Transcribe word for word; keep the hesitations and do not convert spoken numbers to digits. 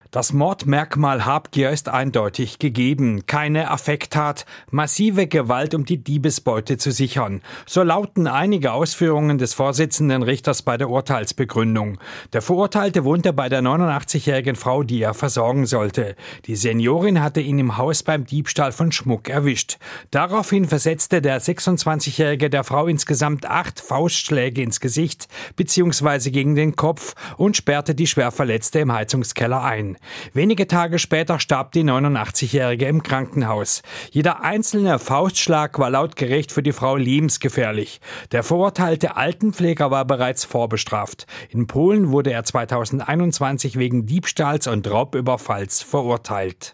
Das Mordmerkmal Habgier ist eindeutig gegeben. Keine Affekttat, massive Gewalt, um die Diebesbeute zu sichern. So lauten einige Ausführungen des Vorsitzenden Richters bei der Urteilsbegründung. Der Verurteilte wohnte bei der neunundachtzigjährigen Frau, die er versorgen sollte. Die Seniorin hatte ihn im Haus beim Diebstahl von Schmuck erwischt. Daraufhin versetzte der sechsundzwanzigjährige der Frau insgesamt acht Faustschläge ins Gesicht bzw. gegen den Kopf und sperrte die Schwerverletzte im Heizungskeller ein. Wenige Tage später starb die neunundachtzigjährige im Krankenhaus. Jeder einzelne Faustschlag war laut Gericht für die Frau lebensgefährlich. Der verurteilte Altenpfleger war bereits vorbestraft. In Polen wurde er zweitausendeinundzwanzig wegen Diebstahls und Raubüberfalls verurteilt.